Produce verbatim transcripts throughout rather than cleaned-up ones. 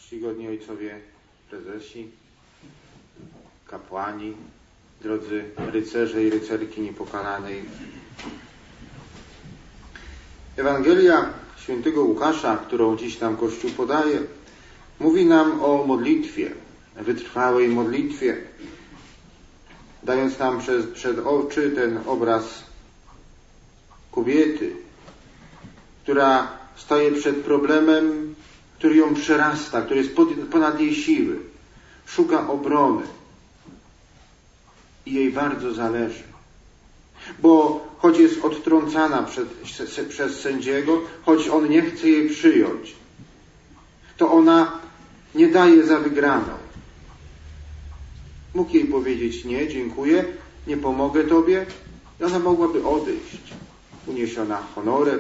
czcigodni ojcowie prezesi, kapłani, drodzy rycerze i rycerki niepokalanej. Ewangelia świętego Łukasza, którą dziś nam Kościół podaje, mówi nam o modlitwie, wytrwałej modlitwie, dając nam przed, przed oczy ten obraz kobiety, która staje przed problemem, który ją przerasta, który jest ponad jej siły. Szuka obrony i jej bardzo zależy. Bo choć jest odtrącana przed, przez sędziego, choć on nie chce jej przyjąć, to ona nie daje za wygraną. Mógł jej powiedzieć: nie, dziękuję, nie pomogę tobie. I ona mogłaby odejść, uniesiona honorem,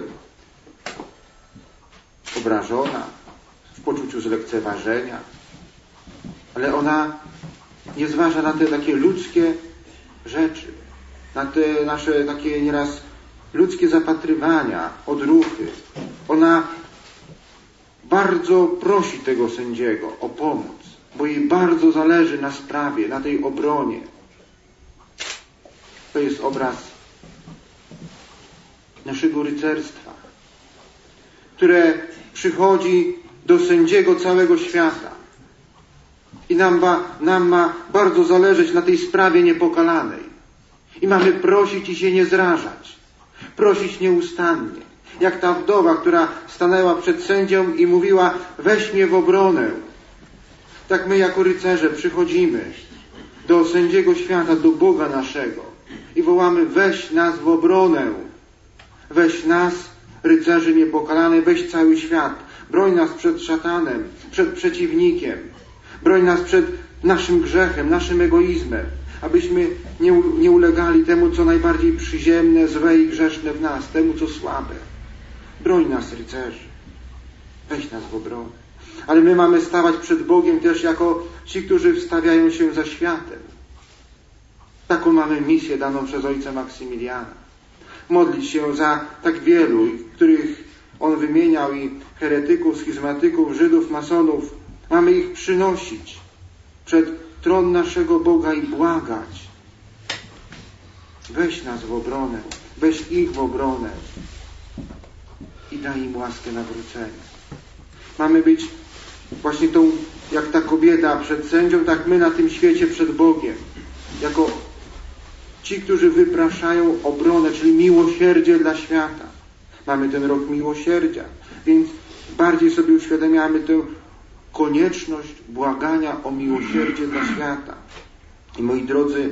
obrażona, w poczuciu zlekceważenia. Ale ona nie zważa na te takie ludzkie rzeczy, na te nasze takie nieraz ludzkie zapatrywania, odruchy. Ona bardzo prosi tego sędziego o pomoc, bo jej bardzo zależy na sprawie, na tej obronie. To jest obraz naszego rycerstwa, które przychodzi do sędziego całego świata i nam ma, nam ma bardzo zależeć na tej sprawie niepokalanej. I mamy prosić i się nie zrażać. Prosić nieustannie. Jak ta wdowa, która stanęła przed sędzią i mówiła: weź mnie w obronę. Tak my jako rycerze przychodzimy do sędziego świata, do Boga naszego i wołamy: weź nas w obronę. Weź nas, rycerzy niepokalanej, weź cały świat. Broń nas przed szatanem, przed przeciwnikiem. Broń nas przed naszym grzechem, naszym egoizmem, abyśmy nie, nie ulegali temu, co najbardziej przyziemne, złe i grzeszne w nas, temu, co słabe. Broń nas, rycerzy. Weź nas w obronę. Ale my mamy stawać przed Bogiem też jako ci, którzy wstawiają się za światem. Taką mamy misję daną przez ojca Maksymiliana. Modlić się za tak wielu, których on wymieniał, i heretyków, schizmatyków, Żydów, masonów. Mamy ich przynosić przed tron naszego Boga i błagać: weź nas w obronę, weź ich w obronę i daj im łaskę nawrócenia. Mamy być właśnie tą, jak ta kobieta przed sędzią, tak my na tym świecie przed Bogiem, jako ci, którzy wypraszają obronę, czyli miłosierdzie dla świata. Mamy ten rok miłosierdzia, więc bardziej sobie uświadamiamy tę konieczność błagania o miłosierdzie dla świata. I moi drodzy,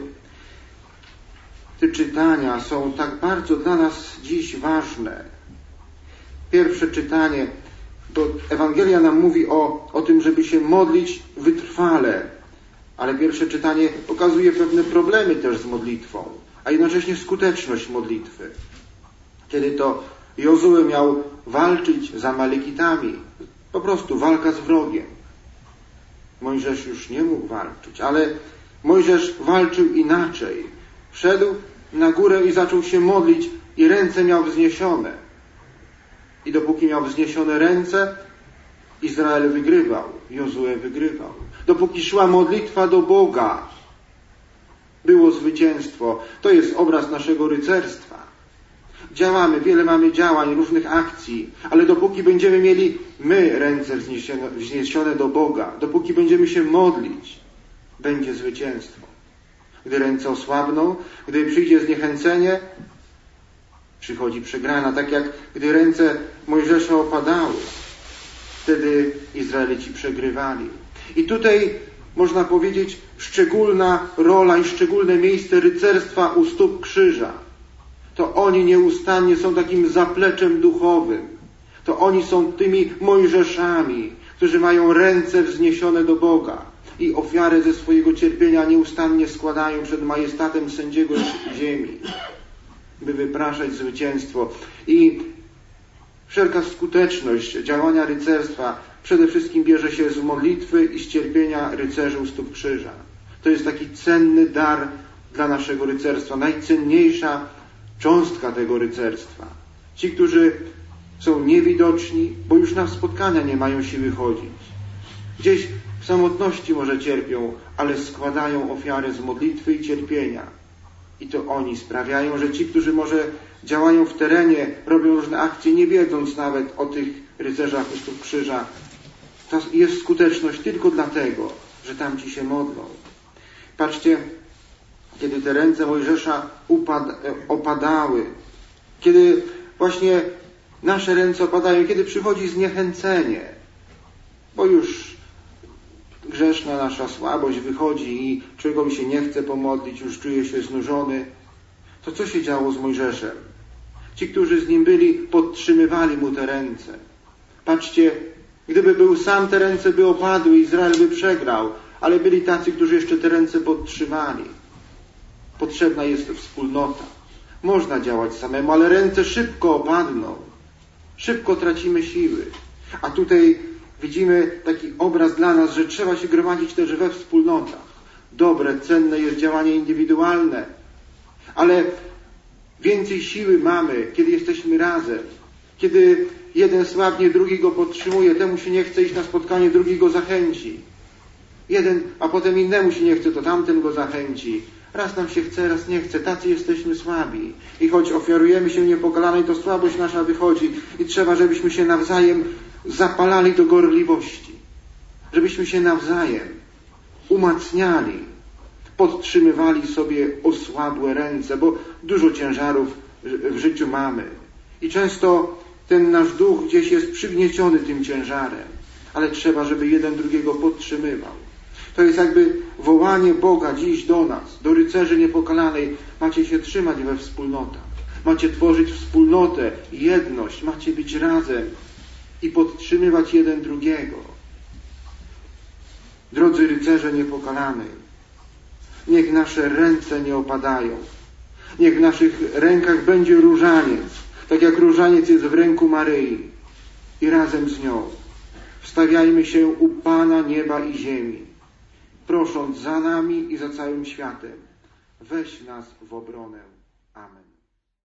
te czytania są tak bardzo dla nas dziś ważne. Pierwsze czytanie, to Ewangelia nam mówi o, o tym, żeby się modlić wytrwale, ale pierwsze czytanie pokazuje pewne problemy też z modlitwą, a jednocześnie skuteczność modlitwy. Kiedy to Jozue miał walczyć z Amalekitami, po prostu walka z wrogiem. Mojżesz już nie mógł walczyć, ale Mojżesz walczył inaczej. Wszedł na górę i zaczął się modlić i ręce miał wzniesione. I dopóki miał wzniesione ręce, Izrael wygrywał, Jozue wygrywał. Dopóki szła modlitwa do Boga, było zwycięstwo. To jest obraz naszego rycerstwa. Działamy, wiele mamy działań, różnych akcji, ale dopóki będziemy mieli my ręce wzniesione, wzniesione do Boga, dopóki będziemy się modlić, będzie zwycięstwo. Gdy ręce osłabną, gdy przyjdzie zniechęcenie, przychodzi przegrana, tak jak gdy ręce Mojżesza opadały. Wtedy Izraelici przegrywali. I tutaj można powiedzieć szczególna rola i szczególne miejsce rycerstwa u stóp krzyża. To oni nieustannie są takim zapleczem duchowym. To oni są tymi Mojżeszami, którzy mają ręce wzniesione do Boga i ofiarę ze swojego cierpienia nieustannie składają przed majestatem sędziego ziemi, by wypraszać zwycięstwo. I wszelka skuteczność działania rycerstwa przede wszystkim bierze się z modlitwy i z cierpienia rycerzy u stóp krzyża. To jest taki cenny dar dla naszego rycerstwa, najcenniejsza cząstka tego rycerstwa. Ci, którzy są niewidoczni, bo już na spotkania nie mają siły chodzić. Gdzieś w samotności może cierpią, ale składają ofiarę z modlitwy i cierpienia. I to oni sprawiają, że ci, którzy może działają w terenie, robią różne akcje, nie wiedząc nawet o tych rycerzach Chrztów Krzyża. To jest skuteczność tylko dlatego, że tamci się modlą. Patrzcie, kiedy te ręce Mojżesza upad- opadały, kiedy właśnie nasze ręce opadają, kiedy przychodzi zniechęcenie, bo już grzeszna nasza słabość wychodzi i człowiekowi się nie chce pomodlić, już czuje się znużony, to co się działo z Mojżeszem? Ci, którzy z nim byli, podtrzymywali mu te ręce. Patrzcie, gdyby był sam, te ręce by opadły, Izrael by przegrał, ale byli tacy, którzy jeszcze te ręce podtrzymali. Potrzebna jest wspólnota. Można działać samemu, ale ręce szybko opadną. Szybko tracimy siły. A tutaj widzimy taki obraz dla nas, że trzeba się gromadzić też we wspólnotach. Dobre, cenne jest działanie indywidualne, ale więcej siły mamy, kiedy jesteśmy razem. Kiedy jeden słabnie, drugi go podtrzymuje, temu się nie chce iść na spotkanie, drugi go zachęci. Jeden, a potem innemu się nie chce, to tamten go zachęci. Raz nam się chce, raz nie chce. Tacy jesteśmy słabi. I choć ofiarujemy się niepokalanej, to słabość nasza wychodzi. I trzeba, żebyśmy się nawzajem zapalali do gorliwości. Żebyśmy się nawzajem umacniali. Podtrzymywali sobie osłabłe ręce, bo dużo ciężarów w życiu mamy. I często ten nasz duch gdzieś jest przygnieciony tym ciężarem. Ale trzeba, żeby jeden drugiego podtrzymywał. To jest jakby wołanie Boga dziś do nas, do rycerzy niepokalanej. Macie się trzymać we wspólnotach. Macie tworzyć wspólnotę, jedność. Macie być razem i podtrzymywać jeden drugiego. Drodzy rycerze niepokalanej, niech nasze ręce nie opadają. Niech w naszych rękach będzie różaniec, tak jak różaniec jest w ręku Maryi. I razem z nią wstawiajmy się u Pana nieba i ziemi, prosząc za nami i za całym światem. Weź nas w obronę. Amen.